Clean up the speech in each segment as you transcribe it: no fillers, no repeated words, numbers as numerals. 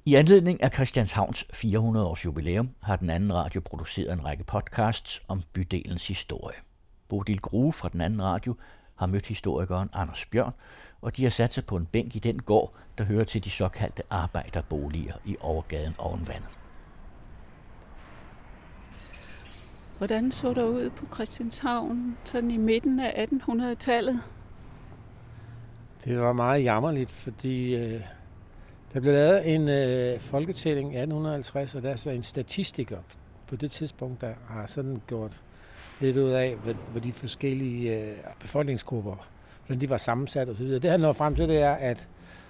I anledning af Christianshavns 400-års jubilæum har den anden radio produceret en række podcasts om bydelens historie. Bodil Grue fra den anden radio har mødt historikeren Anders Bjørn, og de har sat sig på en bænk i den gård, der hører til de såkaldte arbejderboliger i overgaden Ovenvandet. Hvordan så der ud på Christianshavn sådan i midten af 1800-tallet? Det var meget jammerligt, fordi der blev lavet en folketælling i 1850, og der er så en statistiker på det tidspunkt, der har sådan gjort lidt ud af, hvor de forskellige befolkningsgrupper, hvordan de var sammensat osv. Det han når frem til, det er, at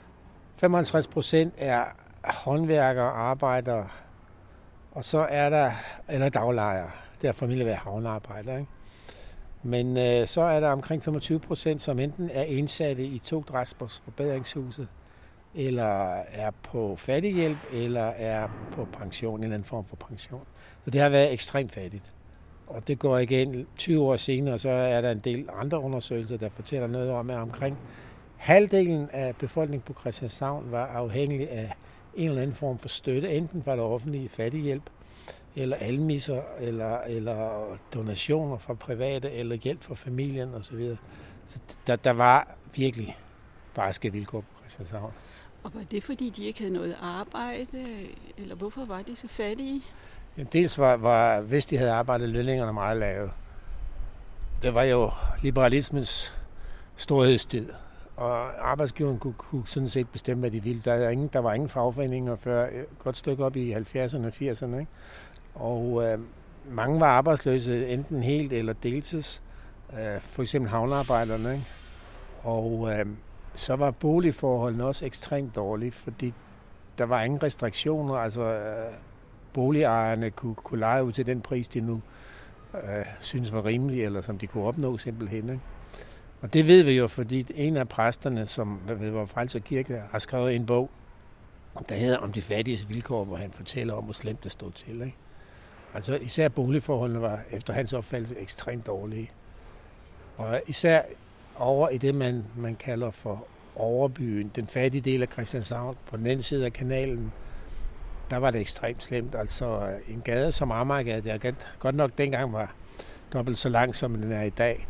55% er håndværkere, arbejdere, og så er der, eller daglejere, det er formentlig været havnearbejdere, ikke? Men så er der omkring 25%, som enten er indsatte i Togtransports forbedringshuset, eller er på fattighjælp, eller er på pension, en anden form for pension. Så det har været ekstremt fattigt. Og det går igen 20 år senere, så er der en del andre undersøgelser, der fortæller noget om, at omkring halvdelen af befolkningen på Christianshavn var afhængig af en eller anden form for støtte, enten fra det offentlige fattighjælp, eller almisser, eller donationer fra private, eller hjælp fra familien osv. Så der var virkelig barske vilkår på Christianshavn. Og var det, fordi de ikke havde noget arbejde, eller hvorfor var de så fattige? Ja, dels var hvis de havde arbejdet, lønningerne meget lave. Det var jo liberalismens storhedstid, og arbejdsgiveren kunne sådan set bestemme, hvad de ville. Der var ingen fagforeninger før et godt stykke op i 70'erne og 80'erne, ikke? Og mange var arbejdsløse, enten helt eller deltids. For eksempel havnearbejderne, ikke? Og så var boligforholdene også ekstremt dårlige, fordi der var ingen restriktioner. Altså boligejerne kunne leje ud til den pris, de nu synes var rimelig, eller som de kunne opnå simpelthen, ikke? Og det ved vi jo, fordi en af præsterne, som ved vor Frelser Kirke, har skrevet en bog, der hedder Om de fattiges vilkår, hvor han fortæller om, hvor slemt det stod til, ikke? Altså især boligforholdene var efter hans opfattelse ekstremt dårlige. Og især over i det, man kalder for overbyen, den fattige del af Christianshavn, på den anden side af kanalen, der var det ekstremt slemt. Altså en gade som Amagergade, der godt nok dengang var dobbelt så lang, som den er i dag.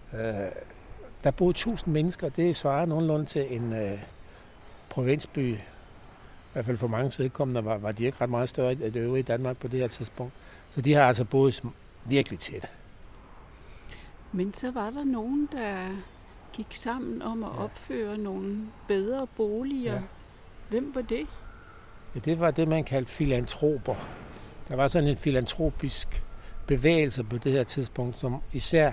Der boede 1000 mennesker, det svarer nogenlunde til en provinsby. I hvert fald for mange vedkommende var de ikke ret meget større end det øvrige Danmark på det her tidspunkt. Så de har altså boet virkelig tæt. Men så var der nogen, der gik sammen om at opføre nogle bedre boliger. Ja. Hvem var det? Ja, det var det, man kaldte filantroper. Der var sådan en filantropisk bevægelse på det her tidspunkt, som især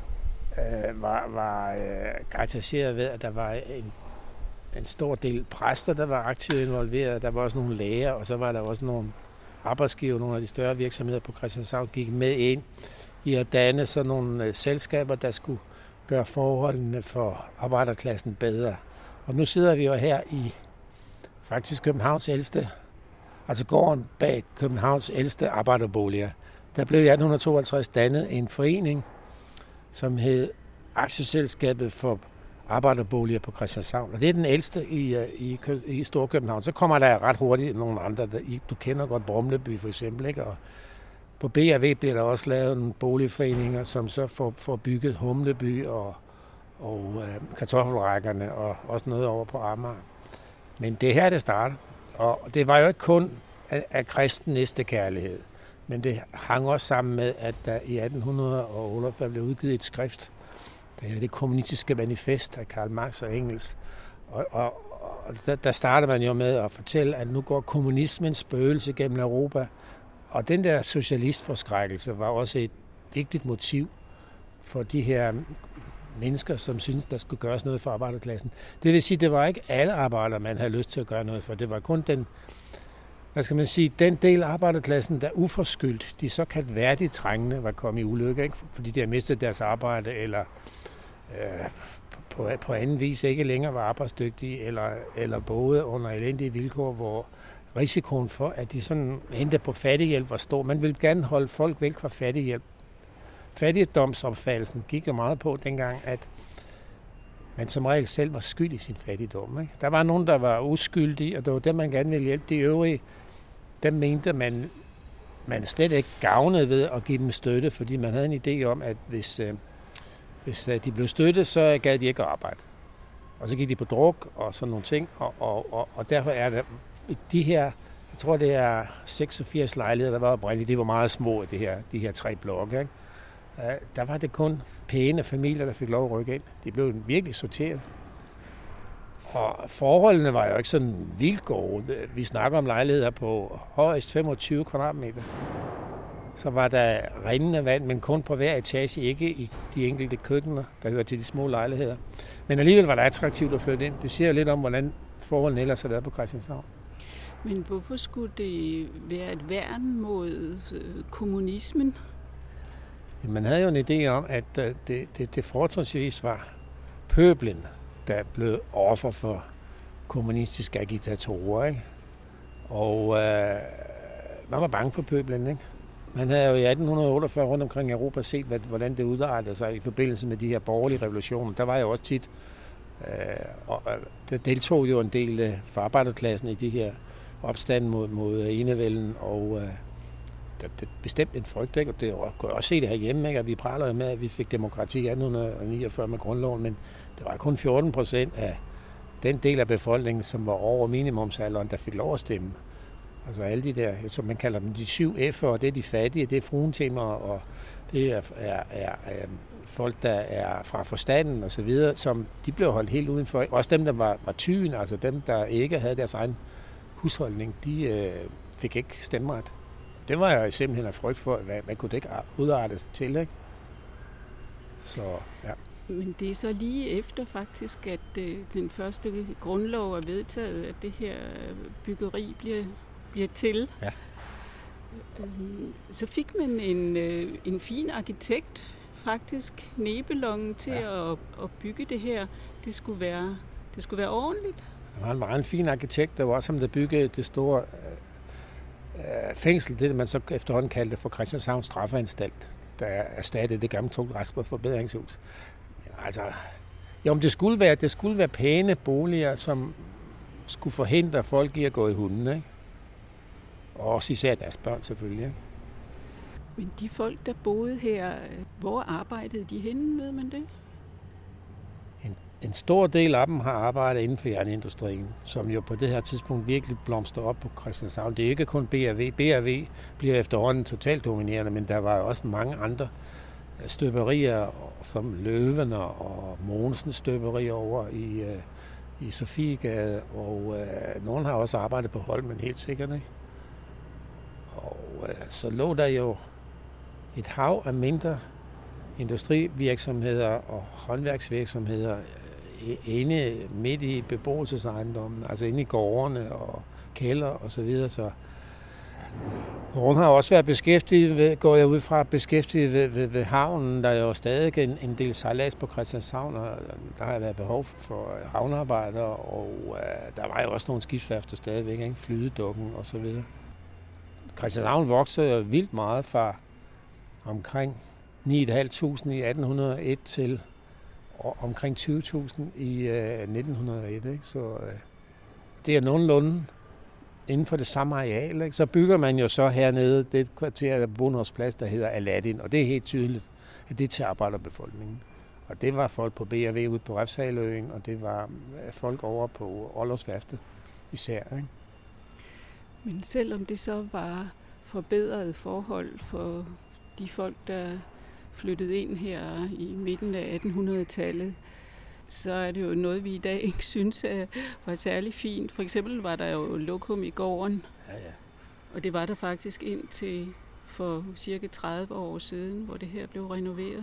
var karakteriseret ved, at der var en stor del præster, der var aktivt involveret. Der var også nogle læger, og så var der også nogle arbejdsgiver, nogle af de større virksomheder på Christianshavn, gik med ind i at danne sådan nogle selskaber, der skulle gøre forholdene for arbejderklassen bedre. Og nu sidder vi jo her i faktisk Københavns ældste, altså gården bag Københavns ældste arbejderboliger. Der blev i 1852 dannet en forening, som hed Aktieselskabet for Arbejderboliger på Christianshavn. Og det er den ældste i Storkøbenhavn. Så kommer der ret hurtigt nogle andre. Du kender godt Brumleby for eksempel, ikke? Og på B&V bliver der også lavet nogle boligforeninger, som så får bygget Humleby og kartoffelrækkerne og også noget over på Amager. Men det er her, det starter. Og det var jo ikke kun af kristen næstekærlighed, men det hang også sammen med, at der i 1848 blev udgivet et skrift, det kommunistiske manifest af Karl Marx og Engels. Og der starter man jo med at fortælle, at nu går kommunismens spøgelse gennem Europa. Og den der socialistforskrækkelse var også et vigtigt motiv for de her mennesker, som synes der skulle gøres noget for arbejderklassen. Det vil sige, det var ikke alle arbejdere, man havde lyst til at gøre noget for. Det var kun den del af arbejderklassen, der uforskyldt, de såkaldt værdigt trængende, var kommet i ulykke, ikke? Fordi de havde mistet deres arbejde, eller på anden vis ikke længere var arbejdsdygtige, eller boede under elendige vilkår, hvor risikoen for, at de sådan endte på fattighjælp var stor. Man ville gerne holde folk væk fra fattighjælp. Fattigdomsopfattelsen gik jo meget på dengang, at man som regel selv var skyld i sin fattigdom. Ikke? Der var nogen, der var uskyldige, og det var dem, man gerne ville hjælpe. De øvrige, dem mente man slet ikke gavnede ved at give dem støtte, fordi man havde en idé om, at hvis de blev støttet, så gad de ikke at arbejde. Og så gik de på druk og sådan nogle ting, og derfor er der de her, jeg tror det er 86 lejligheder, der var oprindeligt, det var meget små, de her 3 blokke, ikke? Der var det kun pæne familier, der fik lov at rykke ind. De blev virkelig sorteret. Og forholdene var jo ikke sådan vildt gode. Vi snakker om lejligheder på højst 25 kvadratmeter. Så var der rindende vand, men kun på hver etage, ikke i de enkelte køkkener, der hører til de små lejligheder. Men alligevel var det attraktivt at flytte ind. Det siger lidt om, hvordan forholdene ellers har været på Christianshavn. Men hvorfor skulle det være et værn mod kommunismen? Man havde jo en idé om, at det fortrinsvis var pøblen, der blev offer for kommunistiske agitatorer, ikke? Og man var bange for pøblen, ikke? Man havde jo i 1848 rundt omkring Europa set, hvordan det udartede sig i forbindelse med de her borgerlige revolutioner. Der var jo også tit, der deltog jo en del fra arbejderklassen i de her opstand mod enevælden, og det bestemt en frygt, ikke? Og det kunne også se det herhjemme, ikke? At vi praler med, at vi fik demokrati i 1849 med grundloven, men det var kun 14% af den del af befolkningen, som var over minimumsalderen, der fik lov at stemme. Altså alle de der, som man kalder dem, de 7 F'ere, det er de fattige, det er fruentimer, og det er folk, der er fra forstanden og så videre, som de blev holdt helt udenfor. Også dem, der var tyven, altså dem, der ikke havde deres egen husholdning, de fik ikke stemmeret. Det var jeg simpelthen af frygt for, hvad kunne det ikke udartes til, ikke? Så, ja. Men det er så lige efter faktisk, at den første grundlov er vedtaget, at det her byggeri bliver til. Ja. Så fik man en fin arkitekt, faktisk Nebelong, til at bygge det her. Det skulle være ordentligt. Han var en meget fin arkitekt, der var også ham, der byggede det store fængsel, det man så efterhånden kaldte for Christianshavns Straffeanstalt, der erstattede det gamle Tugtrasper forbedringshus. Altså, jo, men det skulle være pæne boliger, som skulle forhindre folk i at gå i hunden, ikke? Og også især deres børn selvfølgelig, ikke? Men de folk, der boede her, hvor arbejdede de henne, ved man det? En stor del af dem har arbejdet inden for jernindustrien, som jo på det her tidspunkt virkelig blomster op på Christianshavn. Det er ikke kun BRV. BRV bliver efterhånden totalt dominerende, men der var også mange andre støberier, som Løven og Mogensens støberier over i Sofiegade, og nogen har også arbejdet på Holmen, helt sikkert, ikke? Og så lå der jo et hav af mindre industrivirksomheder og håndværksvirksomheder inde midt i beboelsesejendommen, altså inde i gårdene og kælder og så videre. Så hun har også været beskæftiget, går jeg ud fra, ved havnen. Der er jo stadig en del sejlads på Christianshavn, og der har været behov for havnearbejdere, og der var jo også nogle skibsværfter stadigvæk, ikke? Flydedukken og så videre. Christianshavn voksede vildt meget fra omkring 9.500 i 1801 til omkring 20.000 i 1901. Ikke? Så det er nogenlunde inden for det samme areal. Ikke? Så bygger man jo så hernede det kvarter af Bondehofsplads, der hedder Aladdin, og det er helt tydeligt, at det er til arbejderbefolkningen. Og det var folk på BRV ude på Refshaløen, og det var folk over på Orlogsværftet især. Ikke? Men selvom det så var forbedrede forhold for de folk, der flyttede ind her i midten af 1800-tallet, så er det jo noget, vi i dag ikke synes var særlig fint. For eksempel var der jo lokum i gården, og det var der faktisk indtil for cirka 30 år siden, hvor det her blev renoveret.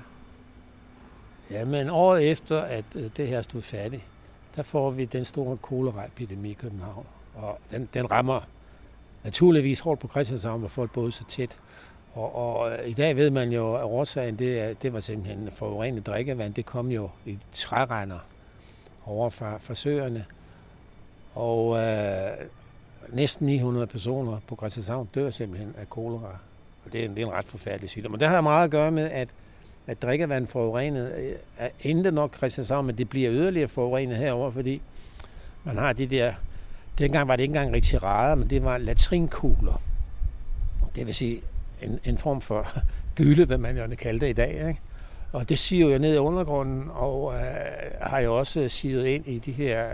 Ja, men året efter, at det her stod færdigt, der får vi den store koleraepidemi i København. Og den rammer naturligvis hårdt på Christianshavn, hvor folk boede så tæt. Og i dag ved man jo, at årsagen det var simpelthen forurenet drikkevand. Det kom jo i træregner over fra søerne. Og næsten 900 personer på Christianshavn dør simpelthen af kolera. Og det er en ret forfærdelig sygdom. Og det har meget at gøre med, at at drikkevand forurenet endte nok Christianshavn, men det bliver yderligere forurenet herover, fordi man har de der, dengang var det ikke engang retirader, men det var latrinkugler. Det vil sige en form for gylde, hvad man jo kalder det i dag, ikke? Og det siver jo ned i undergrunden, og har jo også sivet ind i de her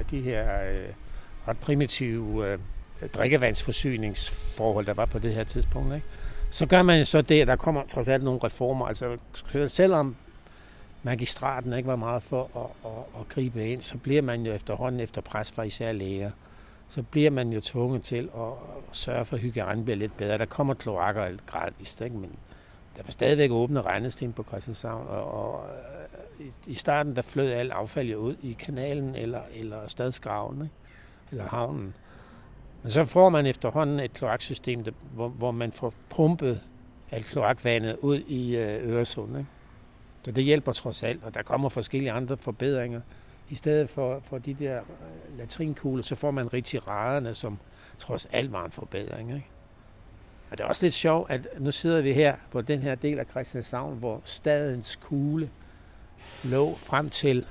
ret primitive drikkevandsforsyningsforhold, der var på det her tidspunkt, ikke? Så gør man så det, at der kommer trods alt nogle reformer. Altså selvom magistraten ikke var meget for at gribe ind, så bliver man jo efterhånden efter pres fra især læger, så bliver man jo tvunget til at sørge for, at hygiejnen bliver lidt bedre. Der kommer kloakker gradvist, ikke? Men der var stadigvæk åbne regnesten på Christianshavn, og i starten der flød alt affald jo ud i kanalen eller stadsgraven, ikke? Eller havnen. Men så får man efterhånden et kloaksystem, hvor man får pumpet alt kloakvandet ud i Øresund, ikke? Så det hjælper trods alt, og der kommer forskellige andre forbedringer. I stedet for de der latrinkugler, så får man retiraderne, som trods alt var en forbedring, ikke? Og det er også lidt sjovt, at nu sidder vi her på den her del af Christianshavn, hvor stadens kugle lå frem til,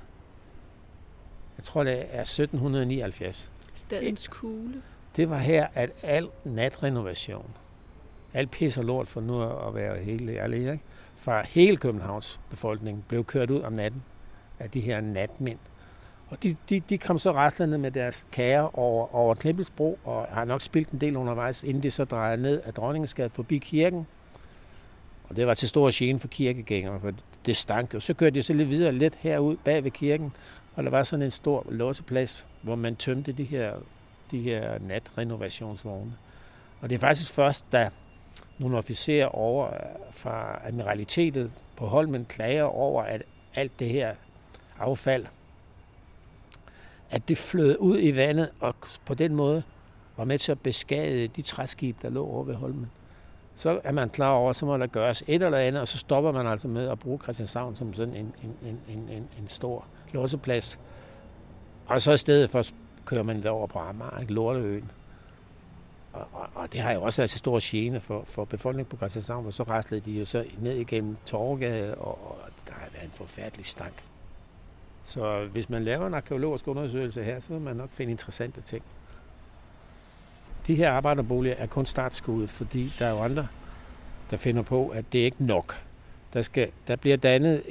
jeg tror det er 1779. Stadens kugle? Det var her, at al natrenovation, al pis og lort for nu at være helt ærlig, ikke? Fra hele Københavns befolkning blev kørt ud om natten af de her natmænd. Og de kom så raslende med deres kager over Knippelsbro, og har nok spildt en del undervejs, inden de så drejede ned af Dronningesgade forbi kirken. Og det var til stor gene for kirkegængere, for det stank jo. Så kørte de så lidt videre, lidt herud bag ved kirken, og der var sådan en stor låseplads, hvor man tømte de her natrenovationsvogne. Og det er faktisk først, da nogle officerer over fra admiralitetet på Holmen klager over, at alt det her affald, at det flød ud i vandet, og på den måde var med til at beskade de træskib, der lå over ved Holmen. Så er man klar over, så må der gøres et eller andet, og så stopper man altså med at bruge Christianshavn som sådan en stor låseplads. Og så i stedet for kører man derover på Amager, Lorteøen. Og det har jo også været til stor gene for befolkningen på Christianshavn, og så raslede de jo så ned igennem Torvegade, og der har været en forfærdelig stank. Så hvis man laver en arkæologisk undersøgelse her, så vil man nok finde interessante ting. De her arbejderboliger er kun startskuddet, fordi der er jo andre, der finder på, at det ikke er nok. Der bliver dannet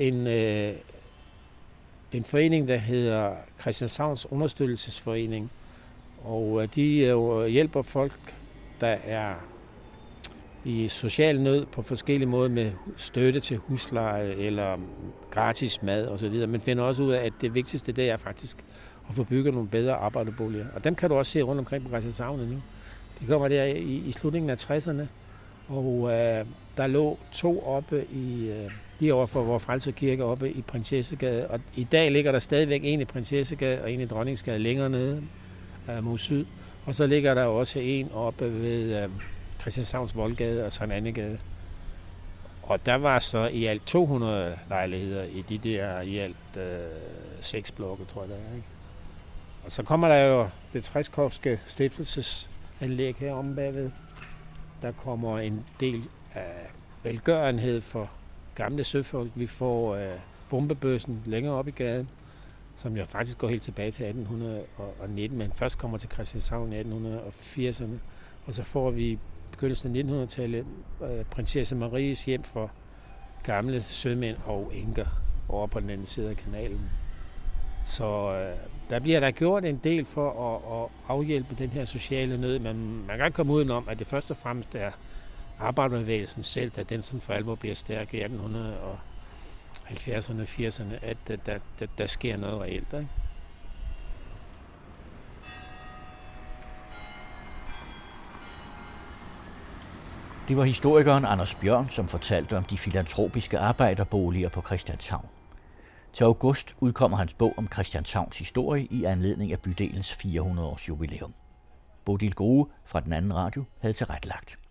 en forening, der hedder Christianshavns Understøttelsesforening, og de hjælper folk, der er i social nød på forskellige måder med støtte til husleje eller gratis mad osv. Men finder også ud af, at det vigtigste det er faktisk at få bygget nogle bedre arbejderboliger. Og dem kan du også se rundt omkring på Christianshavn nu. De kommer der i slutningen af 60'erne, og der lå 2 oppe lige over for Vor Frelser Kirke oppe i Prinsessegade. Og i dag ligger der stadigvæk en i Prinsessegade og en i Dronningsgade længere nede mod syd. Og så ligger der også en oppe ved Christianshavns Voldgade og Sankt Annegade. Og der var så i alt 200 lejligheder i de der i alt 6 blokke, tror jeg, der er, ikke? Og så kommer der jo det Treskovske stiftelsesanlæg heromme bagved. Der kommer en del af velgørenhed for gamle søfolk. Vi får bombebøssen længere op i gaden, som jo faktisk går helt tilbage til 1819, men først kommer til Christianshavn i 1880'erne. Og så får vi i begyndelsen af 1900-tallet prinsesse Maries hjem for gamle sømænd og enker over på den anden side af kanalen. Så der bliver der gjort en del for at afhjælpe den her sociale nød. Man kan ikke komme udenom, at det først og fremmest er arbejderbevægelsen selv, der den som for alvor bliver stærk i 1870'erne og 80'erne, at der sker noget reelt, ikke? Det var historikeren Anders Bjørn, som fortalte om de filantropiske arbejderboliger på Christianshavn. Til august udkommer hans bog om Christianshavns historie i anledning af bydelens 400-års jubilæum. Bodil Grue fra Den Anden Radio havde tilrettelagt.